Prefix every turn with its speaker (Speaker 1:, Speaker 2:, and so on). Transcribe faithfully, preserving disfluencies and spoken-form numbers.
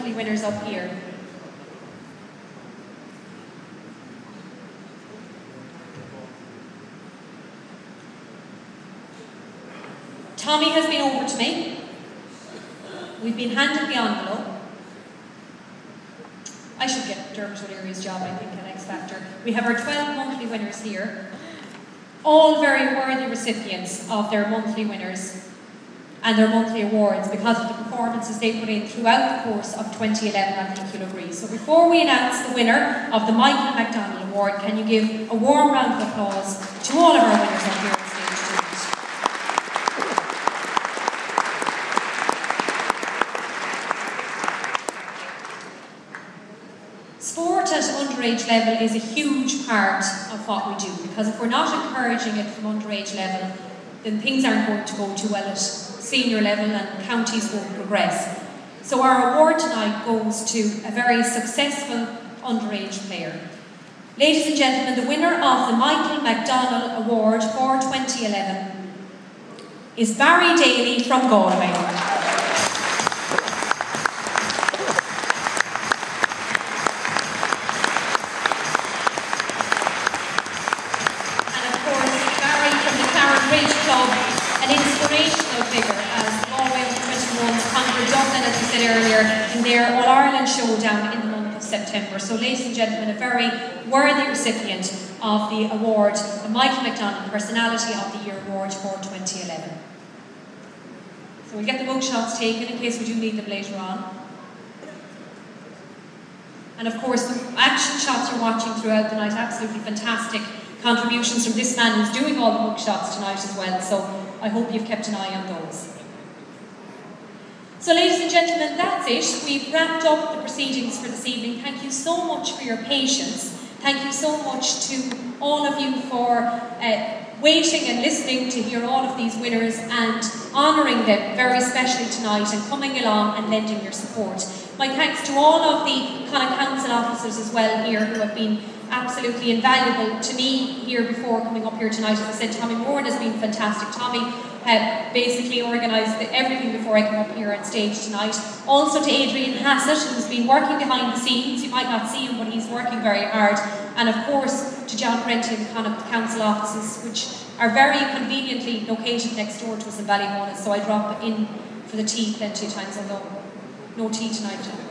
Speaker 1: monthly winners up here. Tommy has been over to me. We've been handed the envelope. I should get Dermot O'Leary's job, I think, at X Factor. We have our twelve monthly winners here. All very worthy recipients of their monthly winners and their monthly awards because of the performances they put in throughout the course of twenty eleven, I think you'll agree. So before we announce the winner of the Michael McDonald Award, can you give a warm round of applause to all of our winners up here on stage tonight? Sport at underage level is a huge part of what we do, because if we're not encouraging it from underage level, then things aren't going to go too well at senior level and counties won't progress. So our award tonight goes to a very successful underage player. Ladies and gentlemen, the winner of the Michael McDonald Award for twenty eleven is Barry Daly from Galway. An inspirational figure as Galway under twenty-ones conquered Dublin, as we said earlier, in their All-Ireland showdown in the month of September. So, ladies and gentlemen, a very worthy recipient of the award, the Michael McDonald Personality of the Year Award for twenty eleven. So we'll get the mug shots taken in case we do need them later on. And of course, the action shots you're watching throughout the night, absolutely fantastic contributions from this man who's doing all the mug shots tonight as well. So I hope you've kept an eye on those. So ladies and gentlemen, that's it. We've wrapped up the proceedings for this evening. Thank you so much for your patience. Thank you so much to all of you for uh, waiting and listening to hear all of these winners and honouring them very specially tonight and coming along and lending your support. My thanks to all of the Connacht Council officers as well here who have been absolutely invaluable to me here before coming up here tonight. As I said, Tommy Moran has been fantastic. Tommy uh, basically organised everything before I come up here on stage tonight. Also to Adrian Hassett, who's been working behind the scenes. You might not see him, but he's working very hard. And of course to John Prenti and the Connacht Council offices, which are very conveniently located next door to us in Ballymonagh. So I drop in for the tea plenty of times, although no tea tonight.